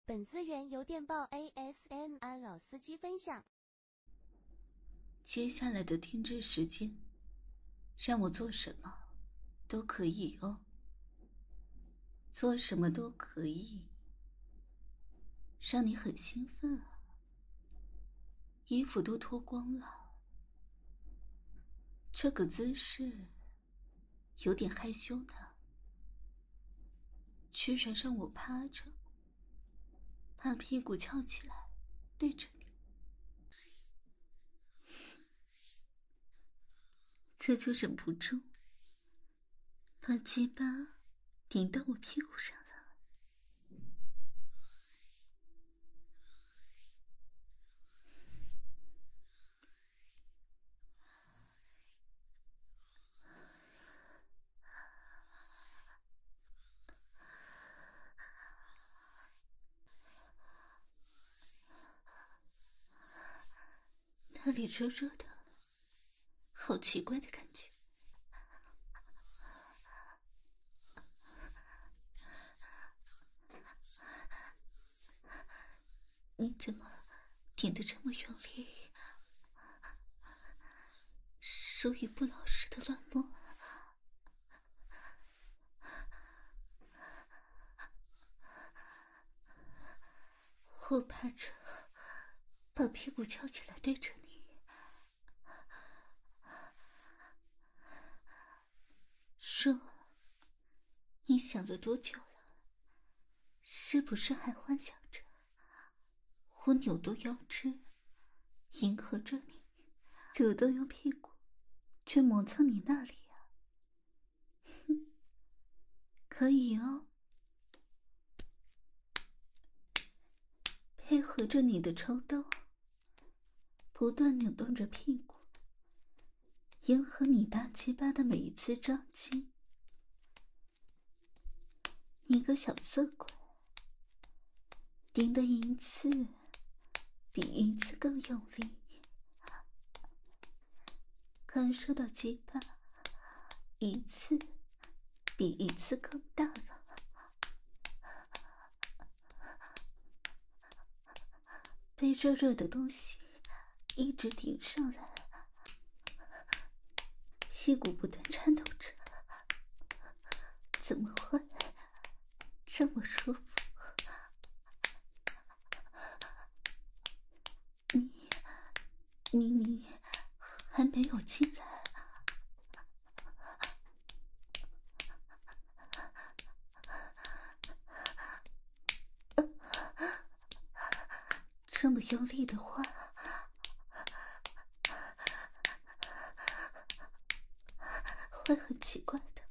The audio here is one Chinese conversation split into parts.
本资源由电报 ASMR 老司机分享。 接下来的听之时间，让我做什么都可以哦，做什么都可以，让你很兴奋啊！衣服都脱光了，这个姿势有点害羞呢，居然让我趴着，把屁股翘起来对着你，这就忍不住把鸡巴顶到我屁股上了。那里热热的，好奇怪的感觉。你怎么顶得这么用力？手也不老实的乱摸。我趴着，把屁股翘起来对着你。说，你想了多久了？是不是还幻想着我扭动腰肢，迎合着你，主动用屁股去磨蹭你那里啊？哼，可以哦，配合着你的抽动，不断扭动着屁股，迎合你大鸡巴的每一次撞击。你个小色鬼，顶的一次比一次更用力，感受到鸡巴一次比一次更大了。被热热的东西一直顶上来，屁股不断颤抖着，怎么会这么舒服？你还没有进来。这么用力的话，会很奇怪的。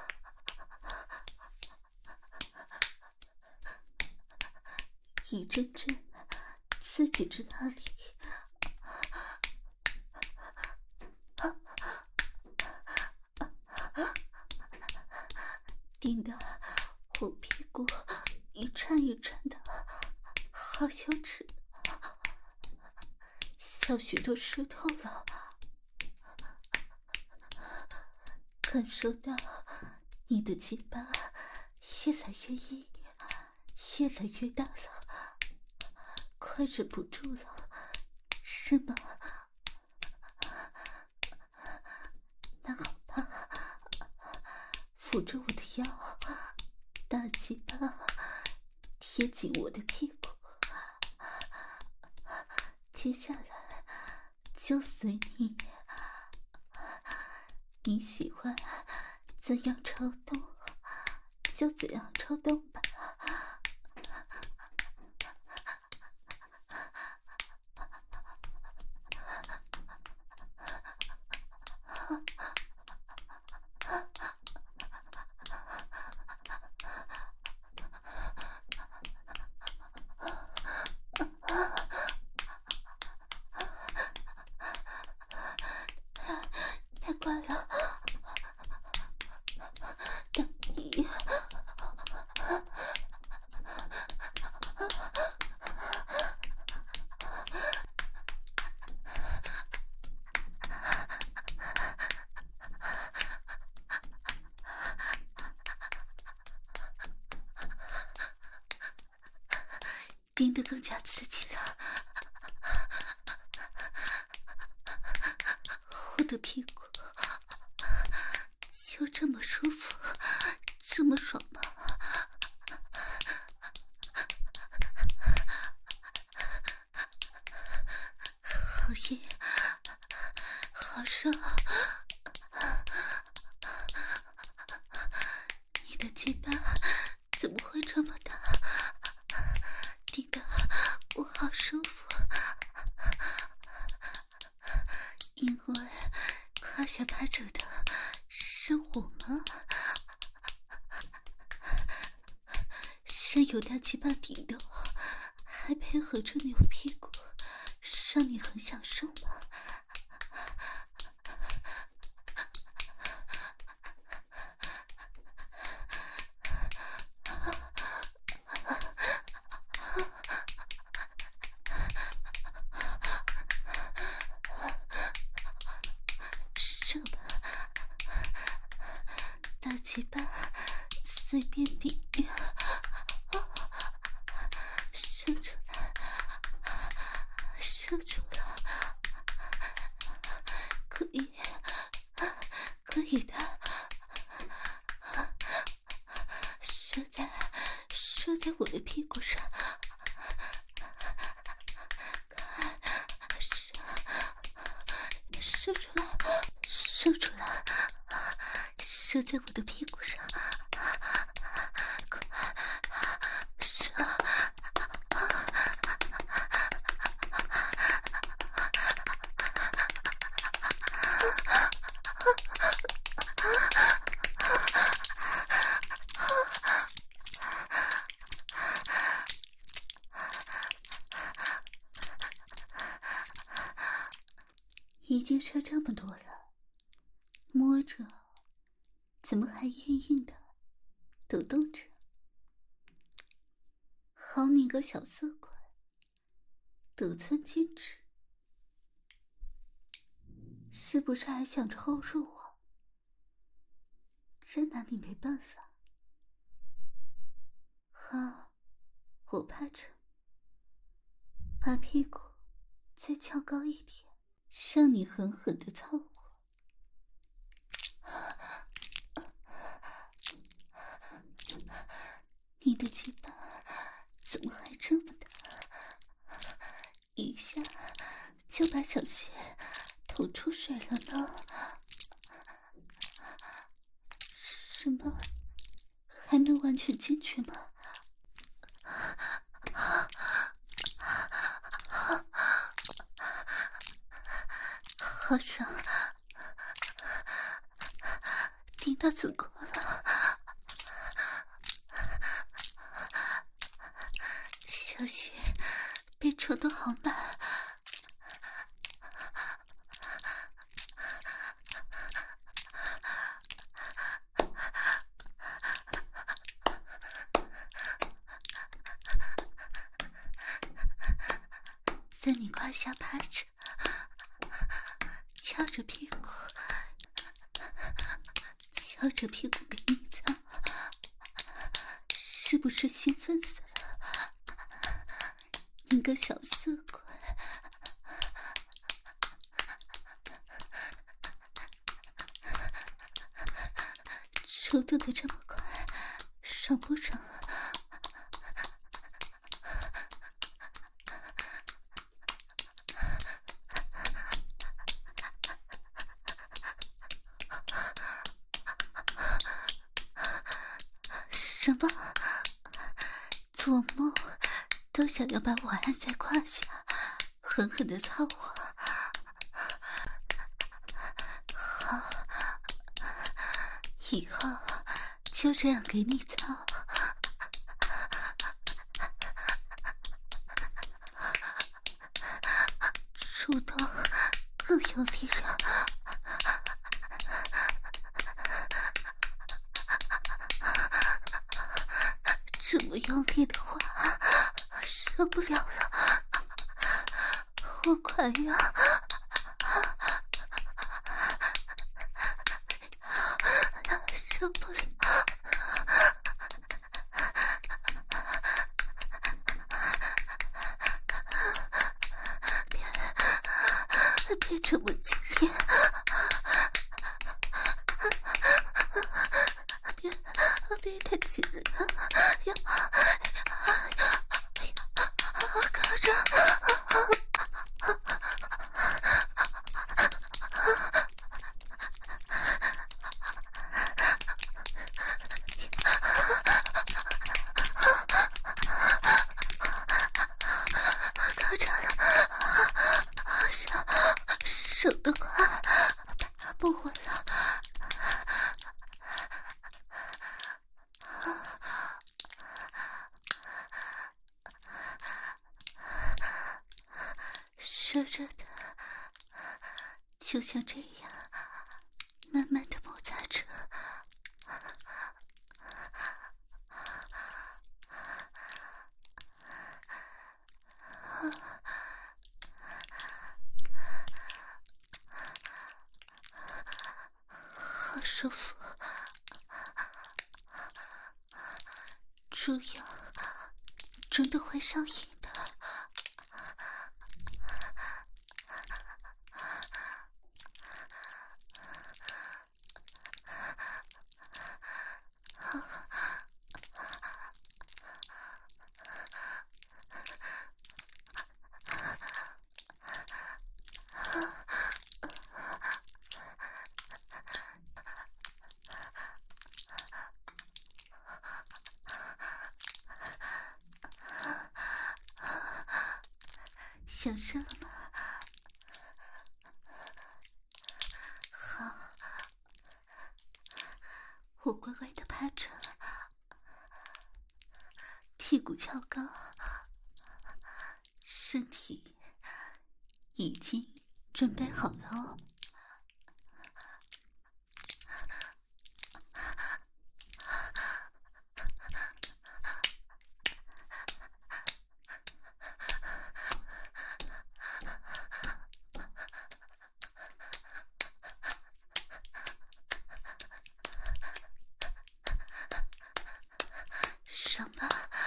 一阵阵刺激着那里，顶得我屁股一颤一颤的，好羞耻，小穴都湿透了。感受到你的鸡巴越来越硬，越来越大了，快忍不住了，是吗？那好吧，扶着我的腰，大鸡巴贴紧我的屁股，接下来就随你，你喜欢怎样抽动就怎样抽动吧。太快了，等你顶得更加刺激了。我的屁股就这么舒服，这么爽吗？好硬，好爽！你的鸡巴怎么会这么大？顶得我好舒服，因为胯下趴着的是我吗？任由大鸡巴顶动，还配合着扭屁股，让你很享受吗？射吧，大鸡巴随便顶，射出来，射出来，可以，可以的，射在我的屁股上，射出来，射出来，射在我的屁股上，快射！已经射这么多了，摸着怎么还硬硬的抖动着？好你个小色鬼，得寸进尺，是不是还想着后入我？真拿你没办法。好，我趴着，把屁股再翘高一点，让你狠狠地操我。你的鸡巴怎么还这么大？一下就把小穴捅出水了呢？什么？还没完全进去吗？好爽，顶到子宫了，小穴被戳得好满，在你胯下趴着，翘着屁股，翘着屁股给你操，是不是兴奋死了？你个小色鬼！抽动的这么快，爽不爽啊？什么？做梦都想要把我按在胯下，狠狠地操我。好，以后就这样给你操。触动更有力量。这么用力的话，受不了了，我快要受不了。 别这么激烈，别太紧了呀！可着。手的快，不稳了。热热的，就像这样，慢慢的摩擦着。好舒服，猪油真的会上瘾的。想射了吗？好，我乖乖的趴着，屁股翘高，身体已经准备好了哦。上吧，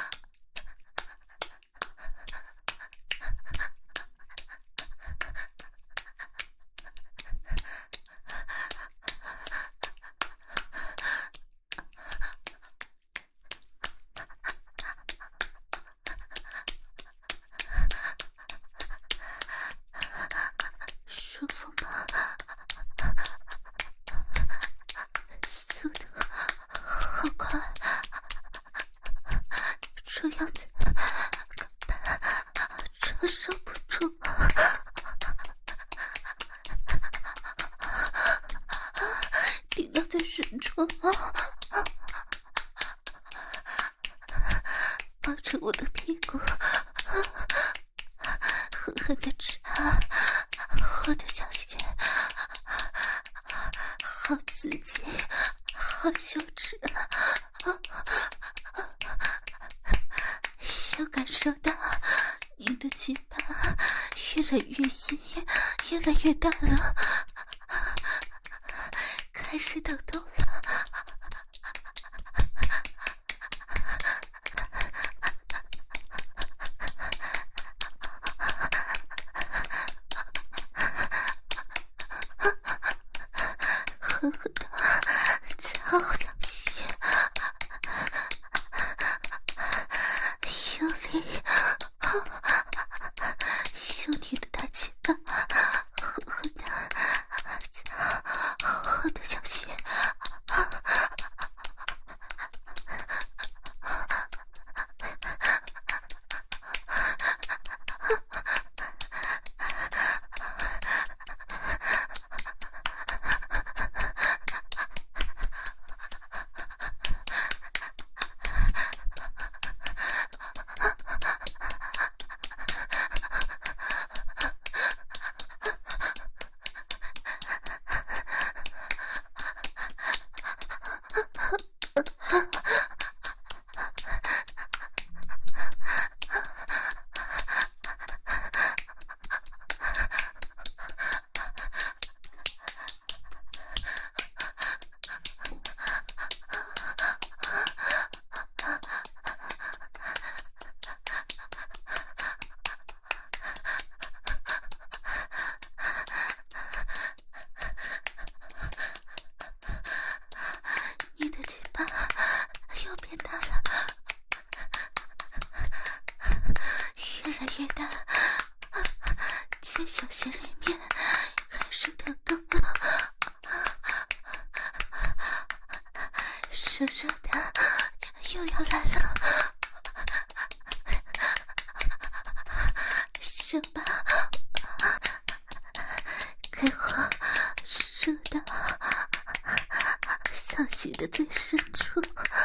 舒服吗？速度好快。这样子承受不住，顶到在深处，抱着我的屁股，狠狠地插我的小穴，好刺激，好羞耻。又感受到你的鸡巴越来越硬，越来越大了，开始抖动了。狠狠的敲我的屁，用力，用你的大鸡巴狠狠的敲我的小穴， 别的，在小穴里面开始跳动了，热热的又要来了，热吧，给我热的小穴的最深处。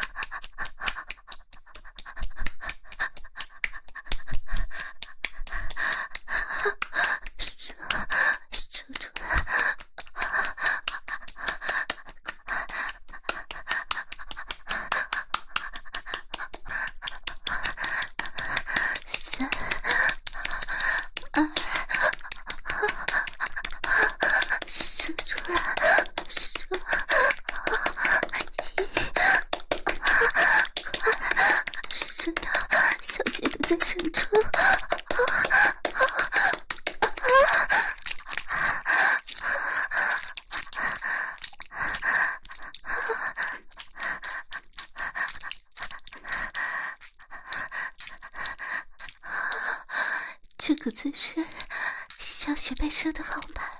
这个姿势，小雪被射得好满，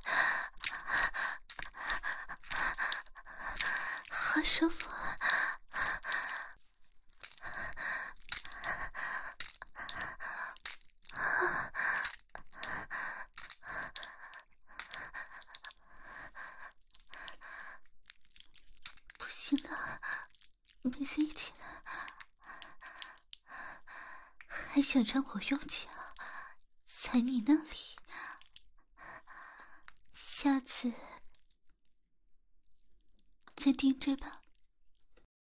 好舒服啊！不行了，没力气了，还想让我用脚在你那里？下次再盯着吧。